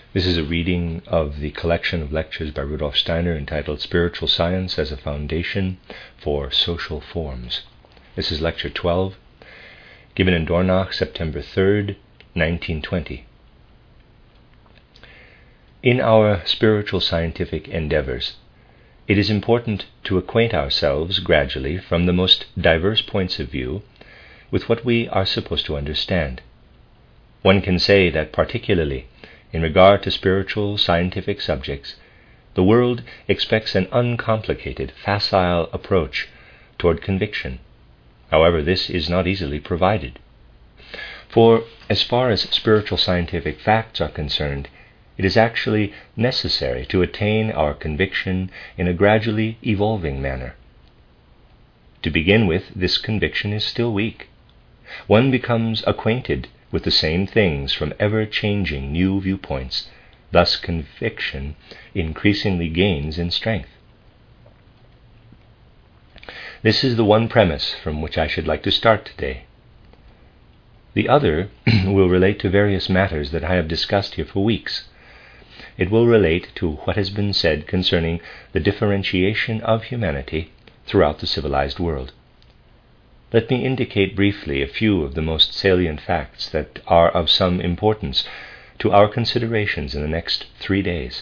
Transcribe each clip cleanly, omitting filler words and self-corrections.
This is a reading of the collection of lectures by Rudolf Steiner entitled Spiritual Science as a Foundation for Social Forms. This is Lecture 12, given in Dornach, September 3rd, 1920. In our spiritual scientific endeavors, it is important to acquaint ourselves gradually from the most diverse points of view with what we are supposed to understand. One can say that particularly in regard to spiritual scientific subjects, the world expects an uncomplicated, facile approach toward conviction. However, this is not easily provided. For as far as spiritual scientific facts are concerned, it is actually necessary to attain our conviction in a gradually evolving manner. To begin with, this conviction is still weak. One becomes acquainted with the same things from ever-changing new viewpoints. Thus conviction increasingly gains in strength. This is the one premise from which I should like to start today. The other will relate to various matters that I have discussed here for weeks. It will relate to what has been said concerning the differentiation of humanity throughout the civilized world. Let me indicate briefly a few of the most salient facts that are of some importance to our considerations in the next 3 days.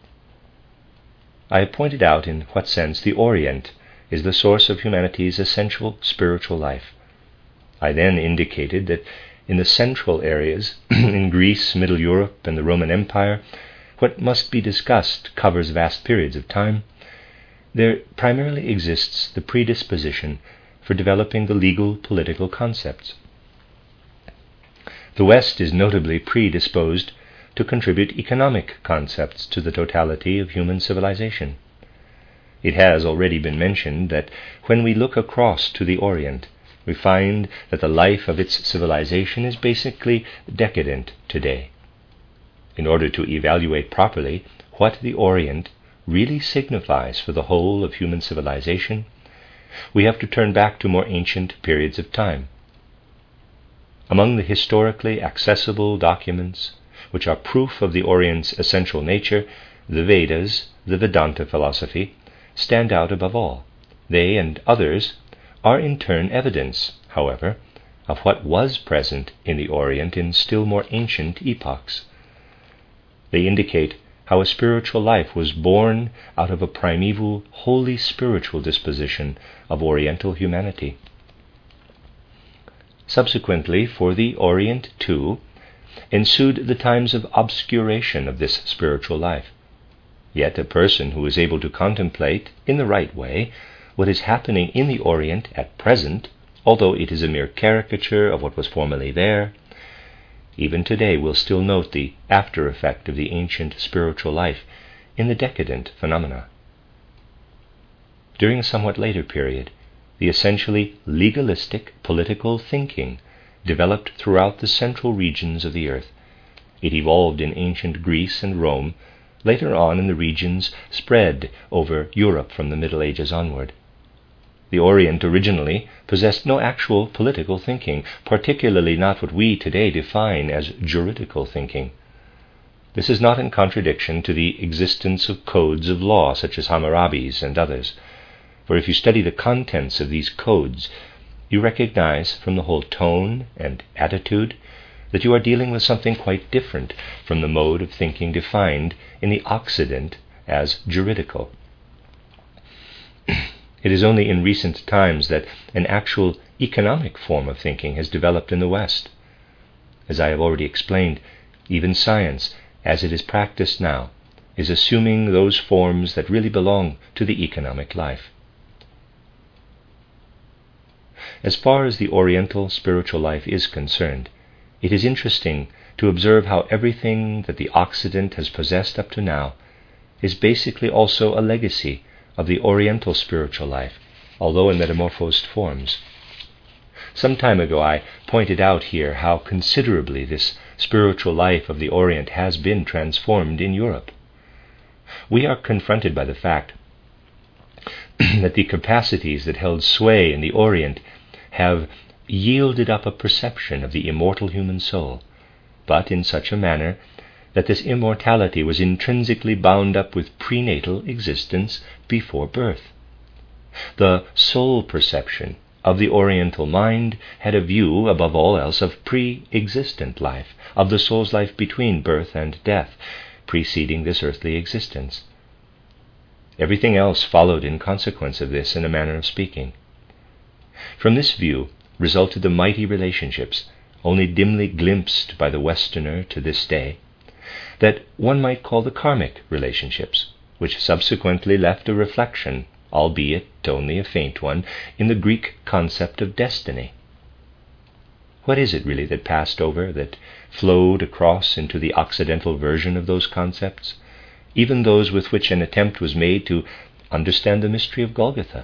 I have pointed out in what sense the Orient is the source of humanity's essential spiritual life. I then indicated that in the central areas, in Greece, Middle Europe, and the Roman Empire, what must be discussed covers vast periods of time. There primarily exists the predisposition for developing the legal political concepts. The West is notably predisposed to contribute economic concepts to the totality of human civilization. It has already been mentioned that when we look across to the Orient, we find that the life of its civilization is basically decadent today. In order to evaluate properly what the Orient really signifies for the whole of human civilization, we have to turn back to more ancient periods of time. Among the historically accessible documents which are proof of the Orient's essential nature, the Vedas, the Vedanta philosophy, stand out above all. They and others are in turn evidence, however, of what was present in the Orient in still more ancient epochs. They indicate how a spiritual life was born out of a primeval, wholly spiritual disposition of Oriental humanity. Subsequently, for the Orient too, ensued the times of obscuration of this spiritual life. Yet a person who is able to contemplate, in the right way, what is happening in the Orient at present, although it is a mere caricature of what was formerly there, even today will still note the after effect of the ancient spiritual life in the decadent phenomena. During a somewhat later period, the essentially legalistic political thinking developed throughout the central regions of the earth. It evolved in ancient Greece and Rome, later on in the regions spread over Europe from the Middle Ages onward. The Orient originally possessed no actual political thinking, particularly not what we today define as juridical thinking. This is not in contradiction to the existence of codes of law such as Hammurabi's and others, for if you study the contents of these codes, you recognize from the whole tone and attitude that you are dealing with something quite different from the mode of thinking defined in the Occident as juridical. It is only in recent times that an actual economic form of thinking has developed in the West. As I have already explained, even science, as it is practiced now, is assuming those forms that really belong to the economic life. As far as the Oriental spiritual life is concerned, it is interesting to observe how everything that the Occident has possessed up to now is basically also a legacy of the Oriental spiritual life, although in metamorphosed forms. Some time ago I pointed out here how considerably this spiritual life of the Orient has been transformed in Europe. We are confronted by the fact that the capacities that held sway in the Orient have yielded up a perception of the immortal human soul, but in such a manner that this immortality was intrinsically bound up with prenatal existence before birth. The soul perception of the Oriental mind had a view, above all else, of pre-existent life, of the soul's life between birth and death, preceding this earthly existence. Everything else followed in consequence of this, in a manner of speaking. From this view resulted the mighty relationships, only dimly glimpsed by the Westerner to this day, that one might call the karmic relationships, which subsequently left a reflection, albeit only a faint one, in the Greek concept of destiny. What is it really that passed over, that flowed across into the Occidental version of those concepts, even those with which an attempt was made to understand the mystery of Golgotha?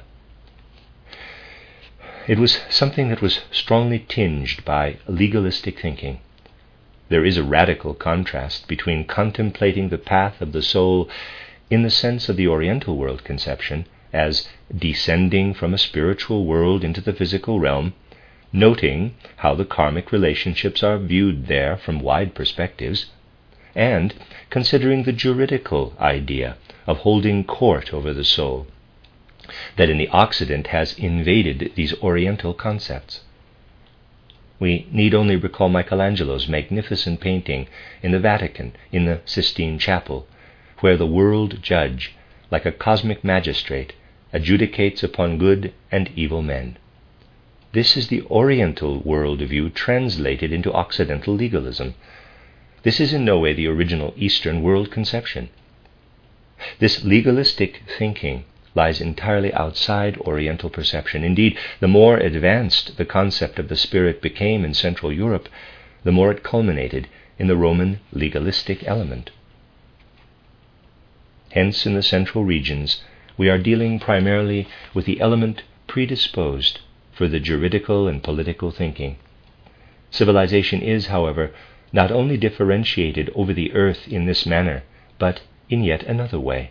It was something that was strongly tinged by legalistic thinking. There is a radical contrast between contemplating the path of the soul in the sense of the Oriental world conception, as descending from a spiritual world into the physical realm, noting how the karmic relationships are viewed there from wide perspectives, and considering the juridical idea of holding court over the soul, that in the Occident has invaded these Oriental concepts. We need only recall Michelangelo's magnificent painting in the Vatican, in the Sistine Chapel, where the world judge, like a cosmic magistrate, adjudicates upon good and evil men. This is the Oriental worldview translated into Occidental legalism. This is in no way the original Eastern world conception. This legalistic thinking lies entirely outside Oriental perception. Indeed, the more advanced the concept of the spirit became in Central Europe, the more it culminated in the Roman legalistic element. Hence, in the central regions, we are dealing primarily with the element predisposed for the juridical and political thinking. Civilization is, however, not only differentiated over the earth in this manner, but in yet another way.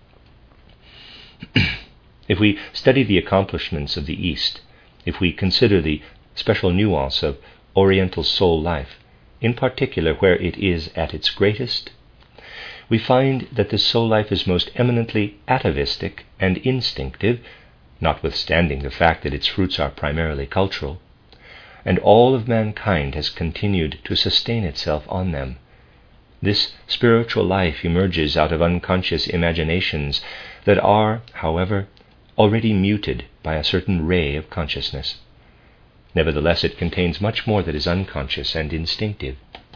If we study the accomplishments of the East, if we consider the special nuance of Oriental soul life, in particular where it is at its greatest, we find that this soul life is most eminently atavistic and instinctive, notwithstanding the fact that its fruits are primarily cultural, and all of mankind has continued to sustain itself on them. This spiritual life emerges out of unconscious imaginations that are, however, already muted by a certain ray of consciousness. Nevertheless, it contains much more that is unconscious and instinctive.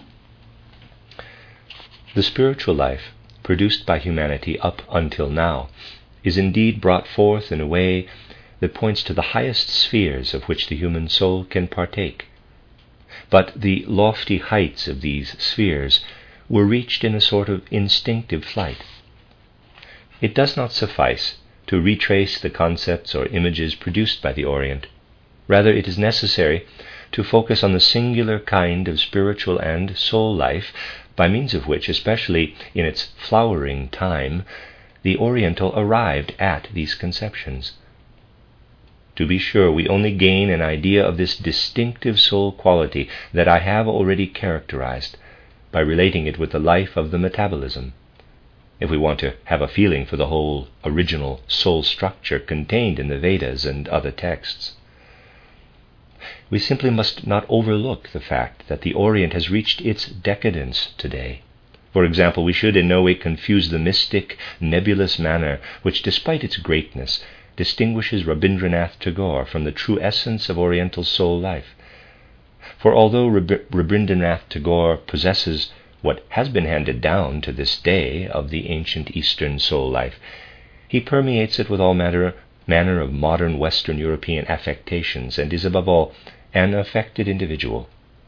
The spiritual life produced by humanity up until now is indeed brought forth in a way that points to the highest spheres of which the human soul can partake. But the lofty heights of these spheres were reached in a sort of instinctive flight. It does not suffice to retrace the concepts or images produced by the Orient. Rather, it is necessary to focus on the singular kind of spiritual and soul life by means of which, especially in its flowering time, the Oriental arrived at these conceptions. To be sure, we only gain an idea of this distinctive soul quality that I have already characterized by relating it with the life of the metabolism, if we want to have a feeling for the whole original soul structure contained in the Vedas and other texts. We simply must not overlook the fact that the Orient has reached its decadence today. For example, we should in no way confuse the mystic, nebulous manner which, despite its greatness, distinguishes Rabindranath Tagore from the true essence of Oriental soul life. For although Rabindranath Tagore possesses what has been handed down to this day of the ancient Eastern soul life, he permeates it with all manner of modern Western European affectations, and is above all an affected individual.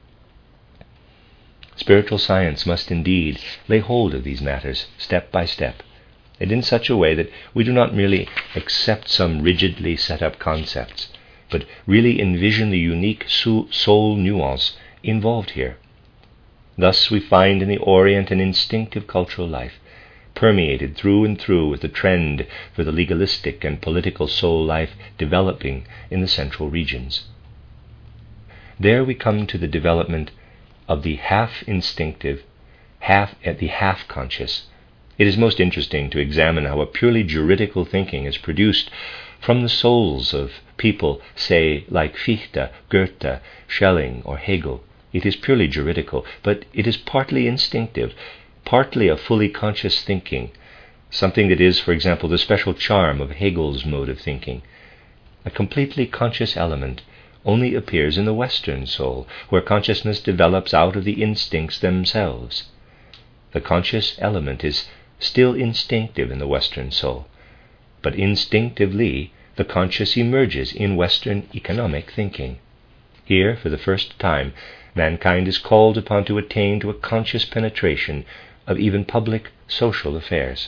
Spiritual science must indeed lay hold of these matters step by step, and in such a way that we do not merely accept some rigidly set-up concepts, but really envision the unique soul nuance involved here. Thus we find in the Orient an instinctive cultural life, permeated through and through with the trend for the legalistic and political soul life developing in the central regions. There we come to the development of the half-instinctive, half conscious. It is most interesting to examine how a purely juridical thinking is produced from the souls of people, say, like Fichte, Goethe, Schelling, or Hegel. It is purely juridical, but it is partly instinctive, partly a fully conscious thinking, something that is, for example, the special charm of Hegel's mode of thinking. A completely conscious element only appears in the Western soul, where consciousness develops out of the instincts themselves. The conscious element is still instinctive in the Western soul, but instinctively the conscious emerges in Western economic thinking. Here, for the first time, mankind is called upon to attain to a conscious penetration of even public social affairs.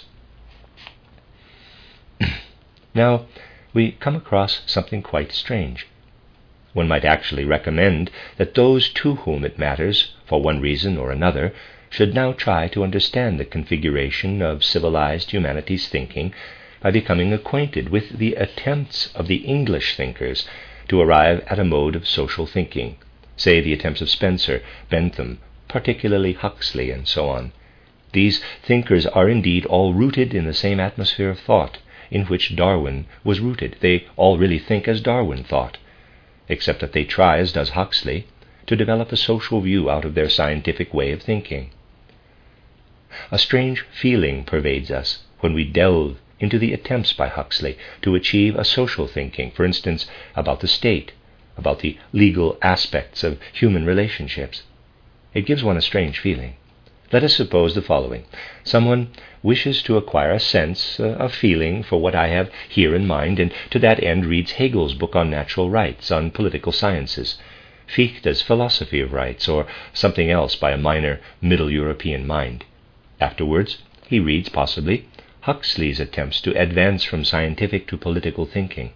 Now, we come across something quite strange. One might actually recommend that those to whom it matters, for one reason or another, should now try to understand the configuration of civilized humanity's thinking by becoming acquainted with the attempts of the English thinkers to arrive at a mode of social thinking, say the attempts of Spencer, Bentham, particularly Huxley, and so on. These thinkers are indeed all rooted in the same atmosphere of thought in which Darwin was rooted. They all really think as Darwin thought, except that they try, as does Huxley, to develop a social view out of their scientific way of thinking. A strange feeling pervades us when we delve into the attempts by Huxley to achieve a social thinking, for instance, about the state, about the legal aspects of human relationships. It gives one a strange feeling. Let us suppose the following. Someone wishes to acquire a sense, a feeling for what I have here in mind, and to that end reads Hegel's book on natural rights, on political sciences, Fichte's philosophy of rights, or something else by a minor Middle European mind. Afterwards, he reads, possibly, Huxley's attempts to advance from scientific to political thinking.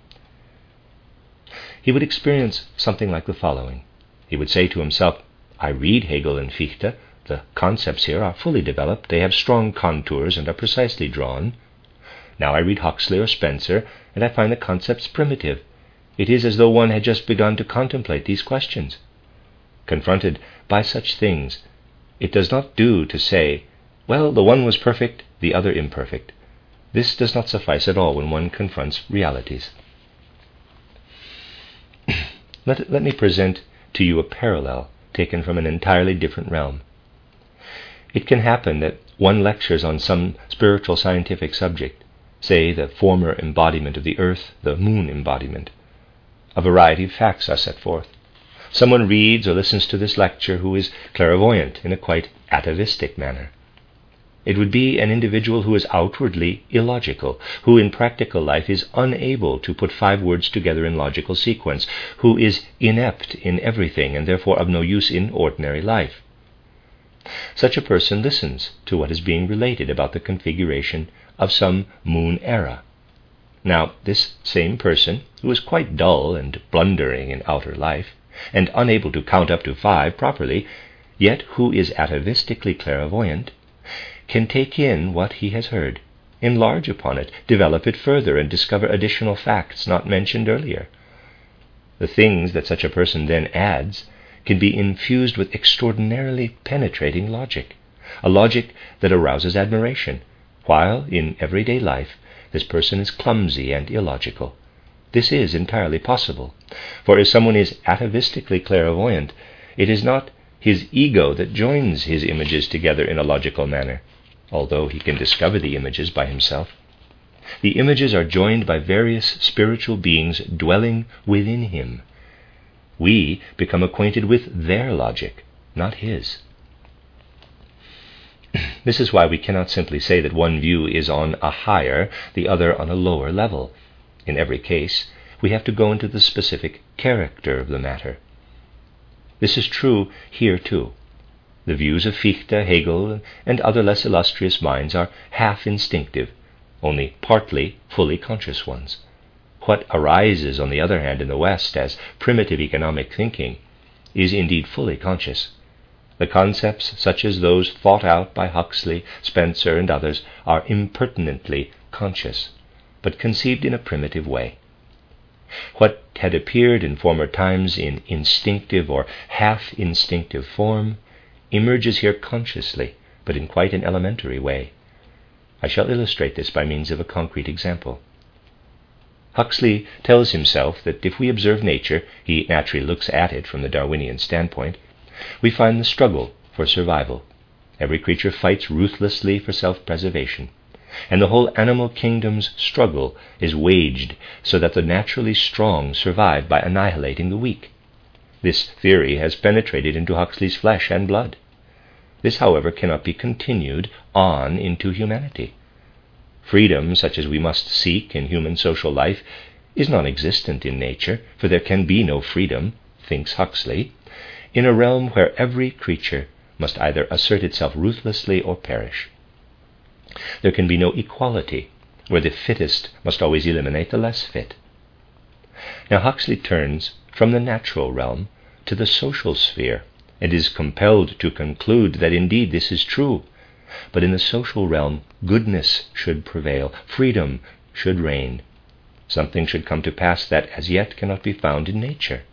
He would experience something like the following. He would say to himself, I read Hegel and Fichte. The concepts here are fully developed. They have strong contours and are precisely drawn. Now I read Huxley or Spencer, and I find the concepts primitive. It is as though one had just begun to contemplate these questions. Confronted by such things, it does not do to say, well, the one was perfect, the other imperfect. This does not suffice at all when one confronts realities. Let me present to you a parallel taken from an entirely different realm. It can happen that one lectures on some spiritual scientific subject, say the former embodiment of the earth, the moon embodiment. A variety of facts are set forth. Someone reads or listens to this lecture who is clairvoyant in a quite atavistic manner. It would be an individual who is outwardly illogical, who in practical life is unable to put 5 words together in logical sequence, who is inept in everything and therefore of no use in ordinary life. Such a person listens to what is being related about the configuration of some moon era. Now, this same person, who is quite dull and blundering in outer life, and unable to count up to 5 properly, yet who is atavistically clairvoyant, can take in what he has heard, enlarge upon it, develop it further, and discover additional facts not mentioned earlier. The things that such a person then adds can be infused with extraordinarily penetrating logic, a logic that arouses admiration, while in everyday life this person is clumsy and illogical. This is entirely possible, for if someone is atavistically clairvoyant, it is not his ego that joins his images together in a logical manner, although he can discover the images by himself. The images are joined by various spiritual beings dwelling within him. We become acquainted with their logic, not his. This is why we cannot simply say that one view is on a higher, the other on a lower level. In every case, we have to go into the specific character of the matter. This is true here too. The views of Fichte, Hegel, and other less illustrious minds are half instinctive, only partly fully conscious ones. What arises, on the other hand, in the West as primitive economic thinking is indeed fully conscious. The concepts, such as those thought out by Huxley, Spencer, and others, are impertinently conscious, but conceived in a primitive way. What had appeared in former times in instinctive or half-instinctive form emerges here consciously, but in quite an elementary way. I shall illustrate this by means of a concrete example. Huxley tells himself that if we observe nature, he naturally looks at it from the Darwinian standpoint, we find the struggle for survival. Every creature fights ruthlessly for self-preservation, and the whole animal kingdom's struggle is waged so that the naturally strong survive by annihilating the weak. This theory has penetrated into Huxley's flesh and blood. This, however, cannot be continued on into humanity. Freedom, such as we must seek in human social life, is non-existent in nature, for there can be no freedom, thinks Huxley, in a realm where every creature must either assert itself ruthlessly or perish. There can be no equality, where the fittest must always eliminate the less fit. Now Huxley turns from the natural realm to the social sphere, and is compelled to conclude that indeed this is true. But in the social realm, goodness should prevail, freedom should reign. Something should come to pass that as yet cannot be found in nature.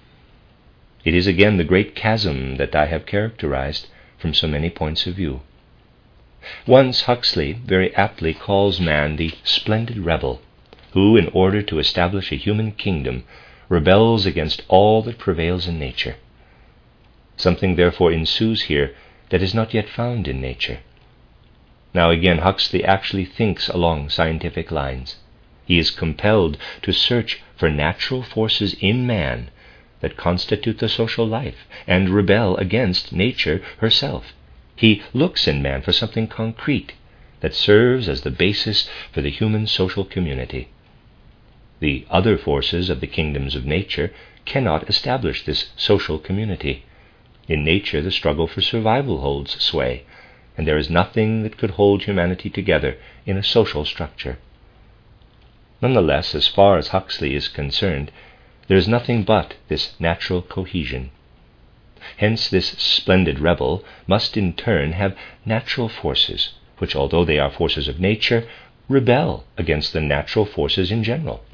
It is again the great chasm that I have characterized from so many points of view. Once Huxley very aptly calls man the splendid rebel, who, in order to establish a human kingdom, rebels against all that prevails in nature. Something therefore ensues here that is not yet found in nature. Now again, Huxley actually thinks along scientific lines. He is compelled to search for natural forces in man that constitute the social life and rebel against nature herself. He looks in man for something concrete that serves as the basis for the human social community. The other forces of the kingdoms of nature cannot establish this social community. In nature, the struggle for survival holds sway, and there is nothing that could hold humanity together in a social structure. Nonetheless, as far as Huxley is concerned, there is nothing but this natural cohesion. Hence, this splendid rebel must in turn have natural forces, which, although they are forces of nature, rebel against the natural forces in general.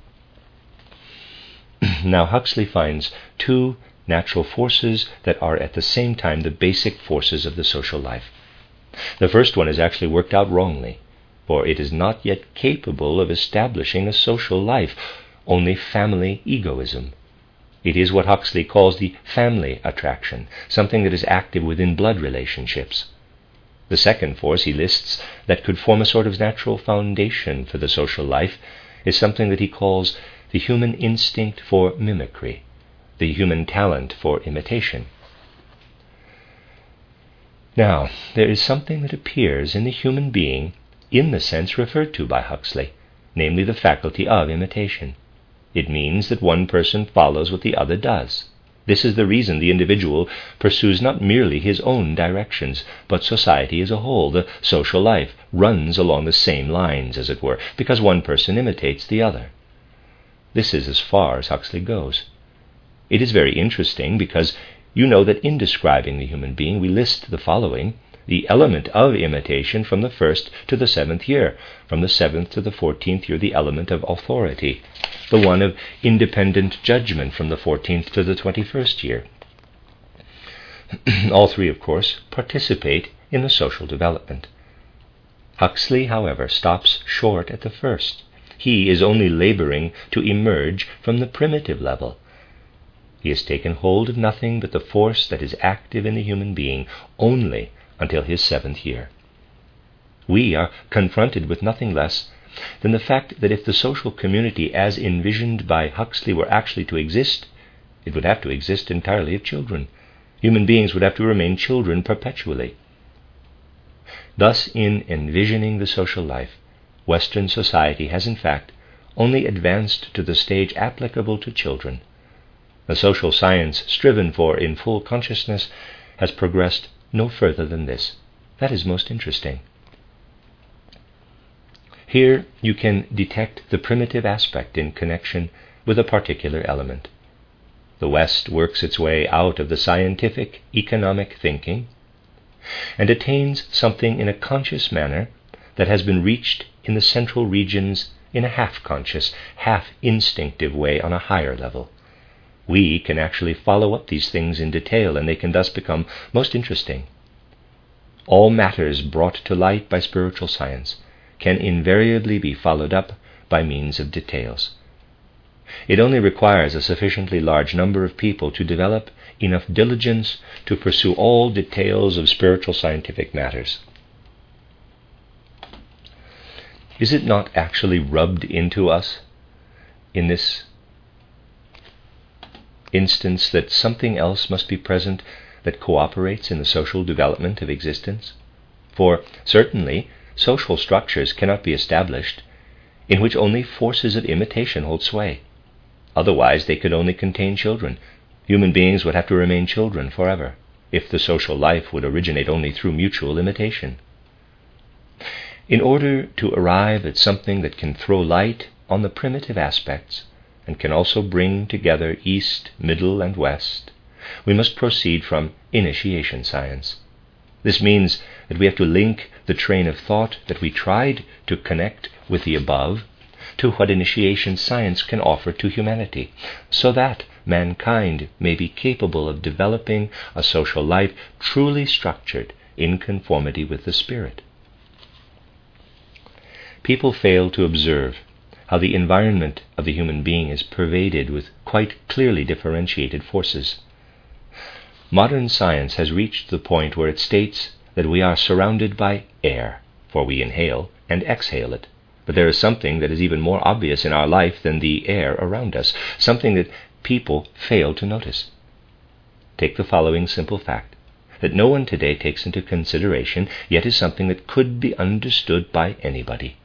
Now, Huxley finds two natural forces that are at the same time the basic forces of the social life. The first one is actually worked out wrongly, for it is not yet capable of establishing a social life, only family egoism. It is what Huxley calls the family attraction, something that is active within blood relationships. The second force he lists that could form a sort of natural foundation for the social life is something that he calls the human instinct for mimicry, the human talent for imitation. Now, there is something that appears in the human being in the sense referred to by Huxley, namely the faculty of imitation. It means that one person follows what the other does. This is the reason the individual pursues not merely his own directions, but society as a whole. The social life runs along the same lines, as it were, because one person imitates the other. This is as far as Huxley goes. It is very interesting because you know that in describing the human being we list the following: the element of imitation from the 1st to the 7th year, from the 7th to the 14th year the element of authority, the one of independent judgment from the 14th to the 21st year. All three, of course, participate in the social development. Huxley, however, stops short at the first. He is only laboring to emerge from the primitive level. He has taken hold of nothing but the force that is active in the human being only until his 7th year. We are confronted with nothing less than the fact that if the social community as envisioned by Huxley were actually to exist, it would have to exist entirely of children. Human beings would have to remain children perpetually. Thus, in envisioning the social life, Western society has in fact only advanced to the stage applicable to children. The social science striven for in full consciousness has progressed no further than this. That is most interesting. Here you can detect the primitive aspect in connection with a particular element. The West works its way out of the scientific, economic thinking and attains something in a conscious manner that has been reached in the central regions in a half-conscious, half-instinctive way on a higher level. We can actually follow up these things in detail, and they can thus become most interesting. all matters brought to light by spiritual science can invariably be followed up by means of details. It only requires a sufficiently large number of people to develop enough diligence to pursue all details of spiritual scientific matters. Is it not actually rubbed into us in this instance that something else must be present that cooperates in the social development of existence? For certainly social structures cannot be established in which only forces of imitation hold sway. Otherwise they could only contain children. Human beings would have to remain children forever, if the social life would originate only through mutual imitation. In order to arrive at something that can throw light on the primitive aspects and can also bring together East, Middle, and West, we must proceed from initiation science. This means that we have to link the train of thought that we tried to connect with the above to what initiation science can offer to humanity, so that mankind may be capable of developing a social life truly structured in conformity with the Spirit. People fail to observe how the environment of the human being is pervaded with quite clearly differentiated forces. Modern science has reached the point where it states that we are surrounded by air, for we inhale and exhale it. But there is something that is even more obvious in our life than the air around us, something that people fail to notice. Take the following simple fact, that no one today takes into consideration, yet is something that could be understood by anybody.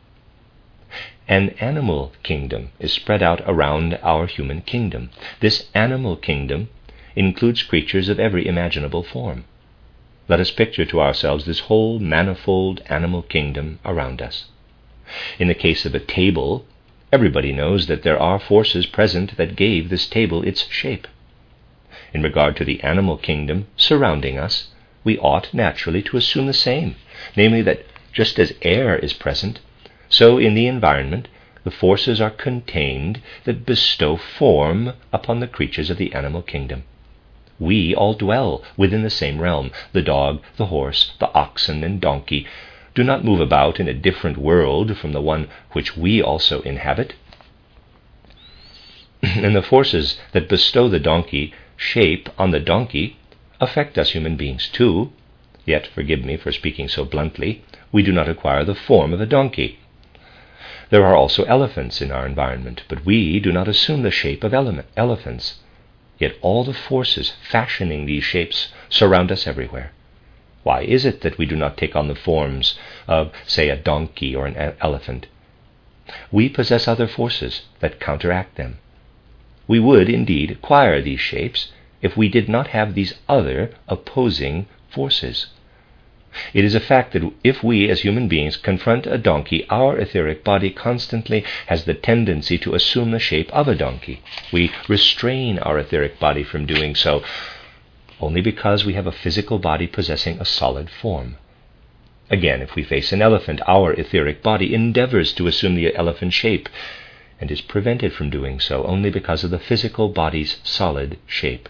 An animal kingdom is spread out around our human kingdom. This animal kingdom includes creatures of every imaginable form. Let us picture to ourselves this whole manifold animal kingdom around us. In the case of a table, everybody knows that there are forces present that gave this table its shape. In regard to the animal kingdom surrounding us, we ought naturally to assume the same, namely that just as air is present, so in the environment the forces are contained that bestow form upon the creatures of the animal kingdom. We all dwell within the same realm. The dog, the horse, the oxen, and donkey do not move about in a different world from the one which we also inhabit. And the forces that bestow the donkey shape on the donkey affect us human beings too. Yet, forgive me for speaking so bluntly, we do not acquire the form of a donkey. There are also elephants in our environment, but we do not assume the shape of elephants. Yet all the forces fashioning these shapes surround us everywhere. Why is it that we do not take on the forms of, say, a donkey or an elephant? We possess other forces that counteract them. We would, indeed, acquire these shapes if we did not have these other opposing forces. It is a fact that if we as human beings confront a donkey, our etheric body constantly has the tendency to assume the shape of a donkey. We restrain our etheric body from doing so only because we have a physical body possessing a solid form. Again, if we face an elephant, our etheric body endeavors to assume the elephant shape and is prevented from doing so only because of the physical body's solid shape.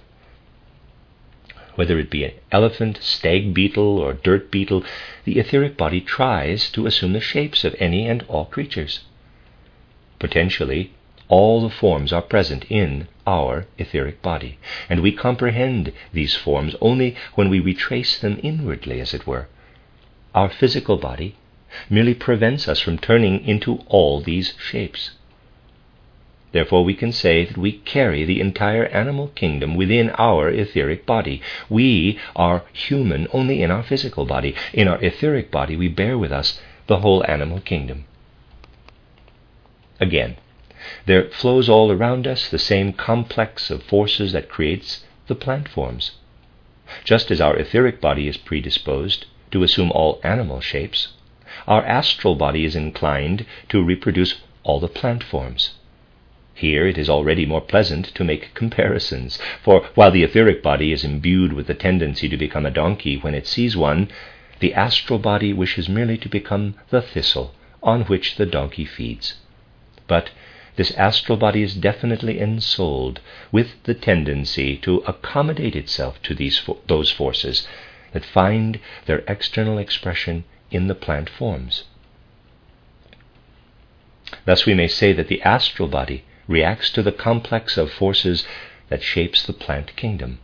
Whether it be an elephant, stag beetle, or dirt beetle, the etheric body tries to assume the shapes of any and all creatures. Potentially, all the forms are present in our etheric body, and we comprehend these forms only when we retrace them inwardly, as it were. Our physical body merely prevents us from turning into all these shapes. Therefore we can say that we carry the entire animal kingdom within our etheric body. We are human only in our physical body. In our etheric body we bear with us the whole animal kingdom. Again, there flows all around us the same complex of forces that creates the plant forms. Just as our etheric body is predisposed to assume all animal shapes, our astral body is inclined to reproduce all the plant forms. Here it is already more pleasant to make comparisons, for while the etheric body is imbued with the tendency to become a donkey when it sees one, the astral body wishes merely to become the thistle on which the donkey feeds. But this astral body is definitely ensouled with the tendency to accommodate itself to those forces, that find their external expression in the plant forms. Thus we may say that the astral body reacts to the complex of forces that shapes the plant kingdom.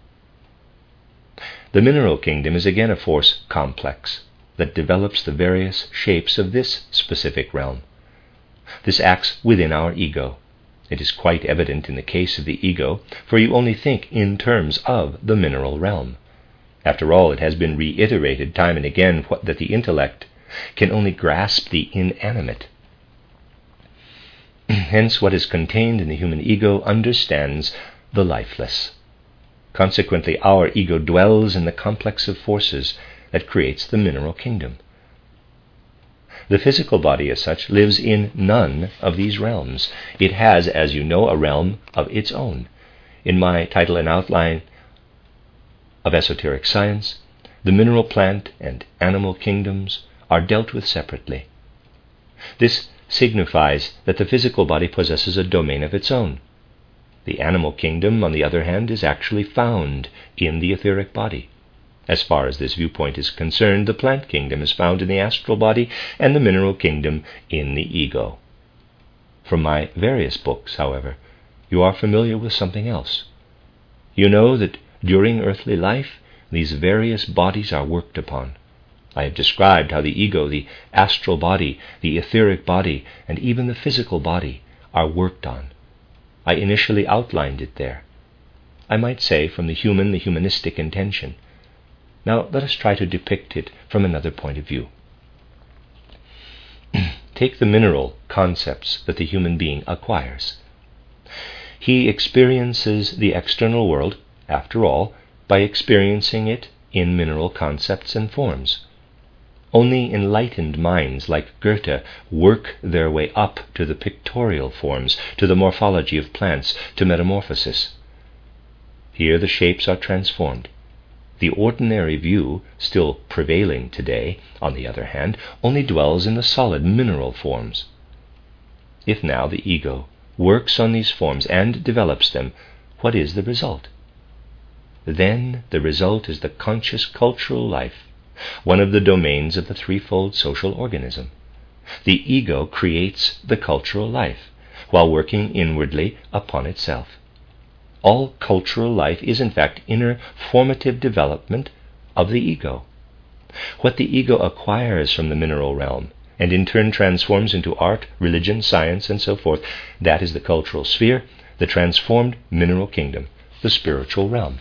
The mineral kingdom is again a force complex that develops the various shapes of this specific realm. This acts within our ego. It is quite evident in the case of the ego, for you only think in terms of the mineral realm. After all, it has been reiterated time and again that the intellect can only grasp the inanimate. Hence, what is contained in the human ego understands the lifeless. Consequently, our ego dwells in the complex of forces that creates the mineral kingdom. The physical body, as such, lives in none of these realms. It has, as you know, a realm of its own. In my title and outline of Esoteric Science, the mineral, plant, and animal kingdoms are dealt with separately. This signifies that the physical body possesses a domain of its own. The animal kingdom, on the other hand, is actually found in the etheric body. As far as this viewpoint is concerned, the plant kingdom is found in the astral body and the mineral kingdom in the ego. From my various books, however, you are familiar with something else. You know that during earthly life, these various bodies are worked upon. I have described how the ego, the astral body, the etheric body, and even the physical body are worked on. I initially outlined it there. I might say from the humanistic intention. Now let us try to depict it from another point of view. Take the mineral concepts that the human being acquires. He experiences the external world, after all, by experiencing it in mineral concepts and forms. Only enlightened minds like Goethe work their way up to the pictorial forms, to the morphology of plants, to metamorphosis. Here the shapes are transformed. The ordinary view, still prevailing today, on the other hand, only dwells in the solid mineral forms. If now the ego works on these forms and develops them, what is the result? Then the result is the conscious cultural life, one of the domains of the threefold social organism. The ego creates the cultural life, while working inwardly upon itself. All cultural life is in fact inner formative development of the ego. What the ego acquires from the mineral realm, and in turn transforms into art, religion, science, and so forth, that is the cultural sphere, the transformed mineral kingdom, the spiritual realm.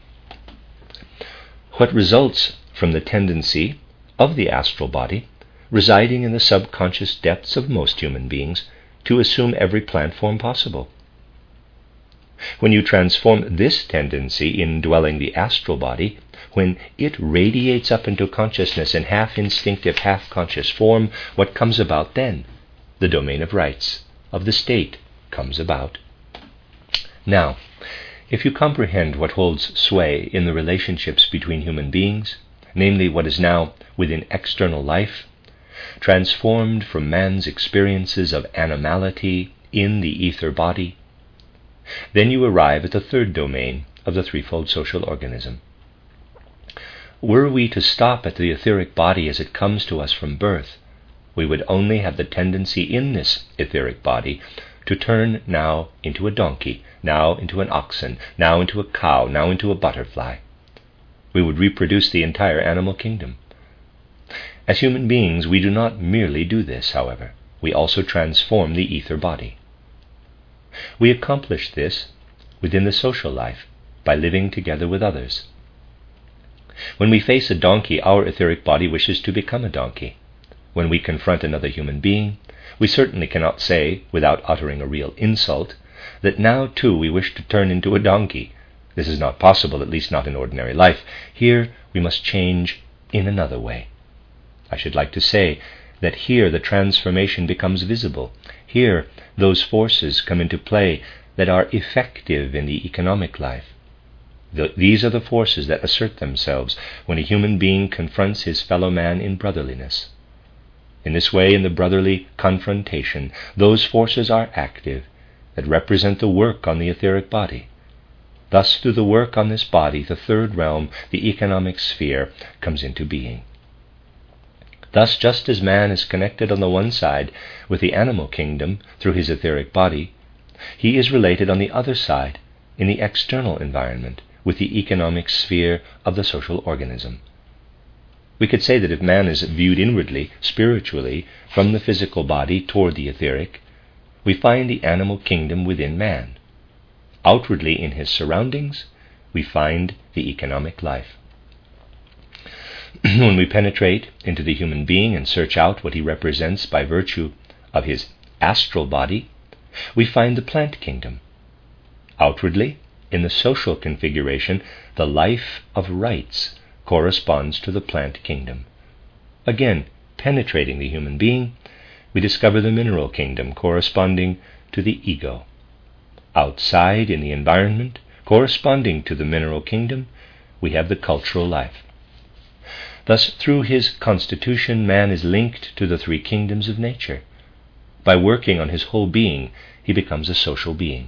What results from the tendency of the astral body, residing in the subconscious depths of most human beings, to assume every plant form possible? When you transform this tendency in dwelling the astral body, when it radiates up into consciousness in half-instinctive, half-conscious form, what comes about then? The domain of rights, of the state, comes about. Now, if you comprehend what holds sway in the relationships between human beings, namely what is now within external life, transformed from man's experiences of animality in the ether body, then you arrive at the third domain of the threefold social organism. Were we to stop at the etheric body as it comes to us from birth, we would only have the tendency in this etheric body to turn now into a donkey, now into an oxen, now into a cow, now into a butterfly. We would reproduce the entire animal kingdom. As human beings, we do not merely do this, however. We also transform the ether body. We accomplish this within the social life by living together with others. When we face a donkey, our etheric body wishes to become a donkey. When we confront another human being, we certainly cannot say, without uttering a real insult, that now too we wish to turn into a donkey. This is not possible, at least not in ordinary life. Here we must change in another way. I should like to say that here the transformation becomes visible. Here those forces come into play that are effective in the economic life. These are the forces that assert themselves when a human being confronts his fellow man in brotherliness. In this way, in the brotherly confrontation, those forces are active that represent the work on the etheric body. Thus, through the work on this body, the third realm, the economic sphere, comes into being. Thus, just as man is connected on the one side with the animal kingdom through his etheric body, he is related on the other side, in the external environment, with the economic sphere of the social organism. We could say that if man is viewed inwardly, spiritually, from the physical body toward the etheric, we find the animal kingdom within man. Outwardly in his surroundings, we find the economic life. When we penetrate into the human being and search out what he represents by virtue of his astral body, we find the plant kingdom. Outwardly, in the social configuration, the life of rights corresponds to the plant kingdom. Again, penetrating the human being, we discover the mineral kingdom corresponding to the ego. Outside in the environment, corresponding to the mineral kingdom, we have the cultural life. Thus, through his constitution, man is linked to the three kingdoms of nature. By working on his whole being, he becomes a social being.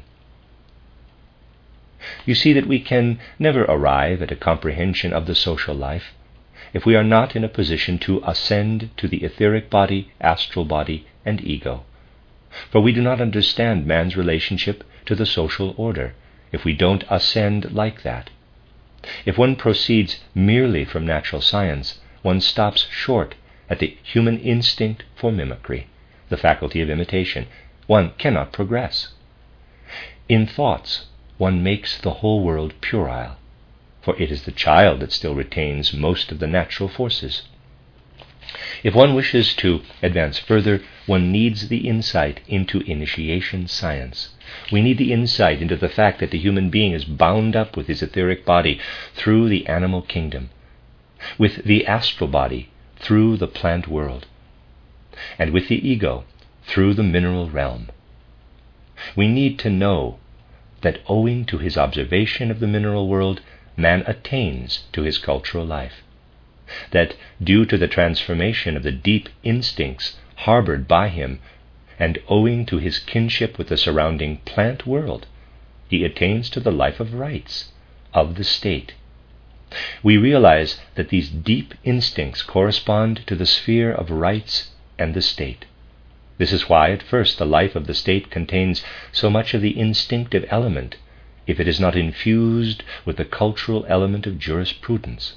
You see that we can never arrive at a comprehension of the social life if we are not in a position to ascend to the etheric body, astral body, and ego. For we do not understand man's relationship to the social order if we don't ascend like that. If one proceeds merely from natural science, one stops short at the human instinct for mimicry, the faculty of imitation. One cannot progress. In thoughts, one makes the whole world puerile, for it is the child that still retains most of the natural forces. If one wishes to advance further, one needs the insight into initiation science. We need the insight into the fact that the human being is bound up with his etheric body through the animal kingdom, with the astral body through the plant world, and with the ego through the mineral realm. We need to know that owing to his observation of the mineral world, man attains to his cultural life. That due to the transformation of the deep instincts harbored by him, and owing to his kinship with the surrounding plant world, he attains to the life of rights, of the state. We realize that these deep instincts correspond to the sphere of rights and the state. This is why at first the life of the state contains so much of the instinctive element, if it is not infused with the cultural element of jurisprudence.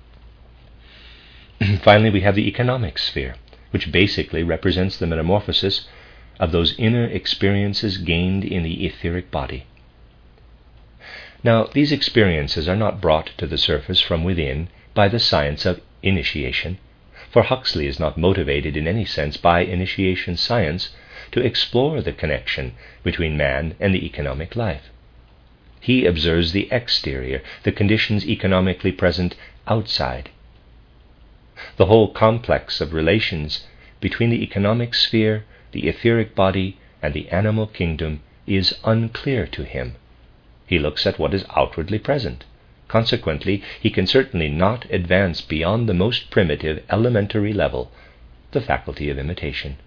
Finally, we have the economic sphere, which basically represents the metamorphosis of those inner experiences gained in the etheric body. Now, these experiences are not brought to the surface from within by the science of initiation, for Huxley is not motivated in any sense by initiation science to explore the connection between man and the economic life. He observes the exterior, the conditions economically present outside. The whole complex of relations between the economic sphere, the etheric body, and the animal kingdom is unclear to him. He looks at what is outwardly present. Consequently, he can certainly not advance beyond the most primitive, elementary level, the faculty of imitation.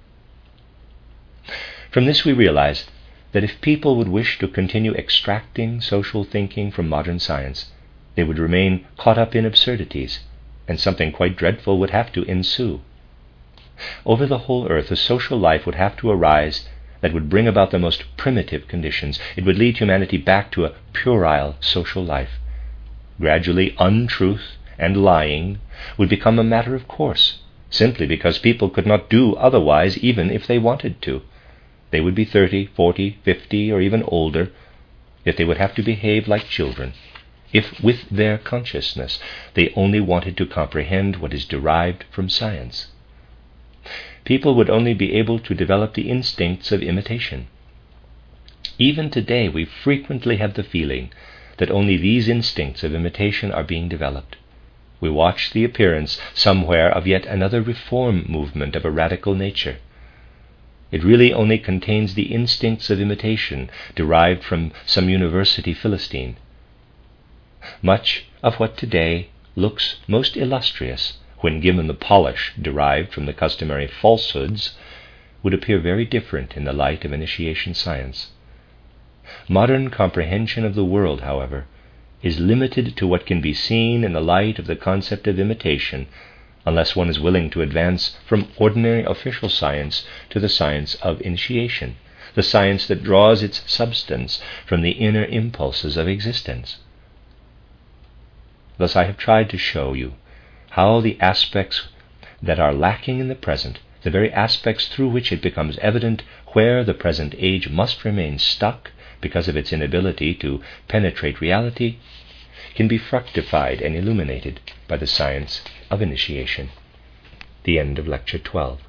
From this we realize that if people would wish to continue extracting social thinking from modern science, they would remain caught up in absurdities, and something quite dreadful would have to ensue. Over the whole earth, a social life would have to arise that would bring about the most primitive conditions. It would lead humanity back to a puerile social life. Gradually, untruth and lying would become a matter of course, simply because people could not do otherwise even if they wanted to. They would be 30, 40, 50, or even older, yet they would have to behave like children, if with their consciousness they only wanted to comprehend what is derived from science. People would only be able to develop the instincts of imitation. Even today we frequently have the feeling that only these instincts of imitation are being developed. We watch the appearance somewhere of yet another reform movement of a radical nature. It really only contains the instincts of imitation derived from some university Philistine. Much of what today looks most illustrious, when given the polish derived from the customary falsehoods, would appear very different in the light of initiation science. Modern comprehension of the world, however, is limited to what can be seen in the light of the concept of imitation, unless one is willing to advance from ordinary official science to the science of initiation, the science that draws its substance from the inner impulses of existence. Thus I have tried to show you how the aspects that are lacking in the present, the very aspects through which it becomes evident where the present age must remain stuck because of its inability to penetrate reality, can be fructified and illuminated by the science of initiation. The end of Lecture 12.